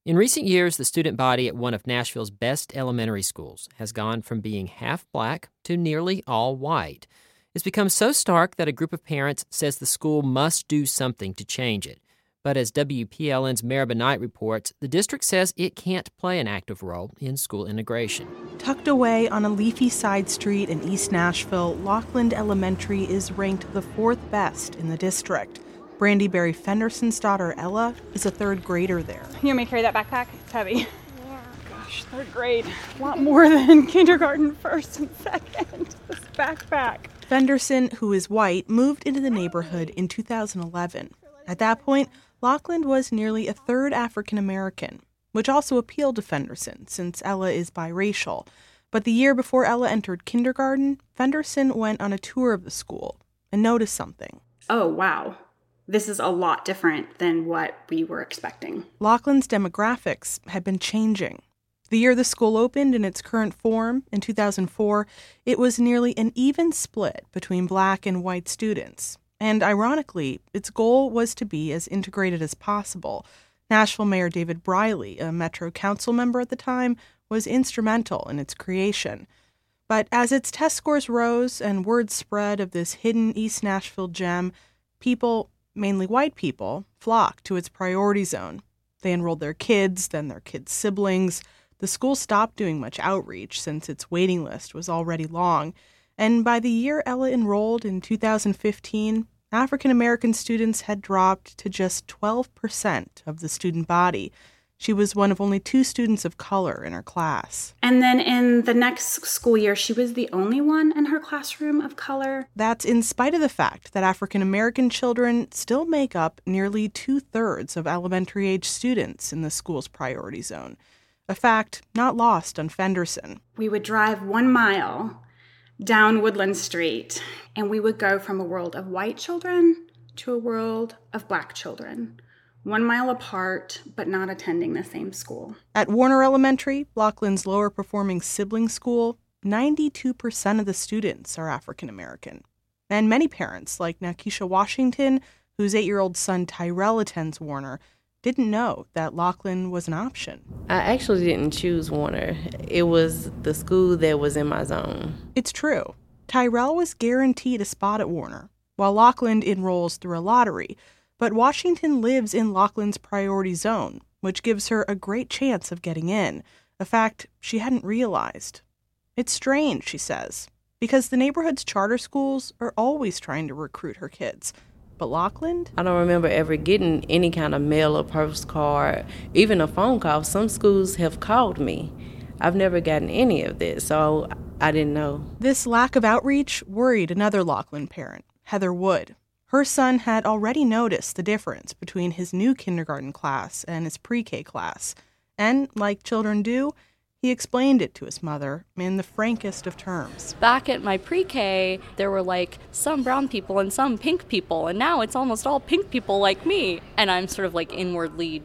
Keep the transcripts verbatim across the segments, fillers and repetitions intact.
In recent years, the student body at one of Nashville's best elementary schools has gone from being half black to nearly all white. It's become so stark that a group of parents says the school must do something to change it. But as W P L N's Maribel Knight reports, the district says it can't play an active role in school integration. Tucked away on a leafy side street in East Nashville, Lockland Elementary is ranked the fourth best in the district. Brandy Barry Fenderson's daughter, Ella, is a third grader there. You want me to carry that backpack? It's heavy. Yeah. Gosh, third grade. A lot more than kindergarten, first and second. This backpack. Fenderson, who is white, moved into the neighborhood in two thousand eleven. At that point, Lockland was nearly a third African American, which also appealed to Fenderson since Ella is biracial. But the year before Ella entered kindergarten, Fenderson went on a tour of the school and noticed something. Oh, wow. This is a lot different than what we were expecting. Lockland's demographics had been changing. The year the school opened in its current form, in two thousand four, it was nearly an even split between black and white students. And ironically, its goal was to be as integrated as possible. Nashville Mayor David Briley, a Metro Council member at the time, was instrumental in its creation. But as its test scores rose and word spread of this hidden East Nashville gem, people, mainly white people, flocked to its priority zone. They enrolled their kids, then their kids' siblings. The school stopped doing much outreach since its waiting list was already long. And by the year Ella enrolled in two thousand fifteen, African American students had dropped to just twelve percent of the student body. She was one of only two students of color in her class. And then in the next school year, she was the only one in her classroom of color. That's in spite of the fact that African American children still make up nearly two-thirds of elementary-age students in the school's priority zone. A fact not lost on Fenderson. We would drive one mile down Woodland Street, and we would go from a world of white children to a world of black children. One mile apart, but not attending the same school. At Warner Elementary, Lockland's lower-performing sibling school, ninety-two percent of the students are African American. And many parents, like Nakisha Washington, whose eight-year-old son Tyrell attends Warner, didn't know that Lockland was an option. I actually didn't choose Warner. It was the school that was in my zone. It's true. Tyrell was guaranteed a spot at Warner, while Lockland enrolls through a lottery. But Washington lives in Lockland's priority zone, which gives her a great chance of getting in, a fact she hadn't realized. It's strange, she says, because the neighborhood's charter schools are always trying to recruit her kids. But Lockland? I don't remember ever getting any kind of mail or postcard, even a phone call. Some schools have called me. I've never gotten any of this, so I didn't know. This lack of outreach worried another Lockland parent, Heather Wood. Her son had already noticed the difference between his new kindergarten class and his pre-K class. And, like children do, he explained it to his mother in the frankest of terms. Back at my pre-K, there were like some brown people and some pink people, and now it's almost all pink people like me. And I'm sort of like inwardly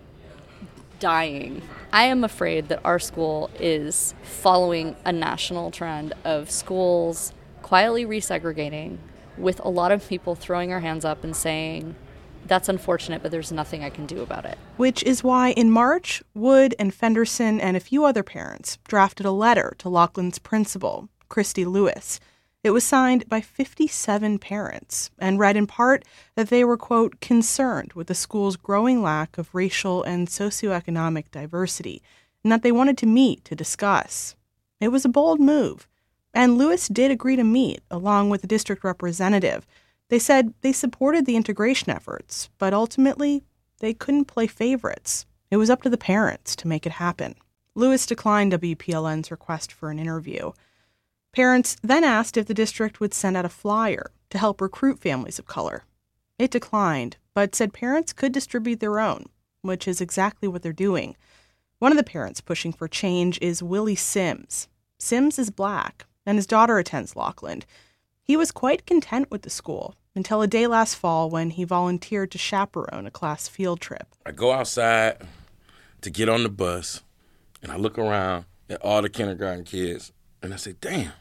dying. I am afraid that our school is following a national trend of schools quietly resegregating, with a lot of people throwing their hands up and saying, that's unfortunate, but there's nothing I can do about it. Which is why in March, Wood and Fenderson and a few other parents drafted a letter to Lockland's principal, Christy Lewis. It was signed by fifty-seven parents and read in part that they were, quote, concerned with the school's growing lack of racial and socioeconomic diversity, and that they wanted to meet to discuss. It was a bold move. And Lewis did agree to meet, along with the district representative. They said they supported the integration efforts, but ultimately, they couldn't play favorites. It was up to the parents to make it happen. Lewis declined W P L N's request for an interview. Parents then asked if the district would send out a flyer to help recruit families of color. It declined, but said parents could distribute their own, which is exactly what they're doing. One of the parents pushing for change is Willie Sims. Sims is black, and his daughter attends Lockland. He was quite content with the school until a day last fall when he volunteered to chaperone a class field trip. I go outside to get on the bus, and I look around at all the kindergarten kids, and I say, damn,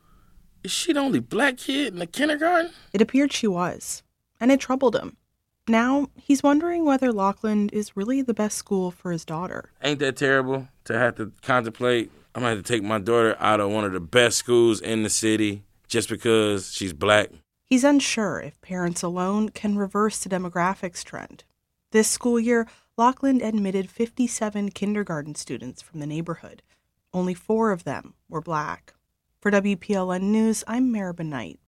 is she the only black kid in the kindergarten? It appeared she was, and it troubled him. Now, he's wondering whether Lockland is really the best school for his daughter. Ain't that terrible to have to contemplate? I'm going to have to take my daughter out of one of the best schools in the city just because she's black. He's unsure if parents alone can reverse the demographics trend. This school year, Lockland admitted fifty-seven kindergarten students from the neighborhood. Only four of them were black. For W P L N News, I'm Maribel Knight.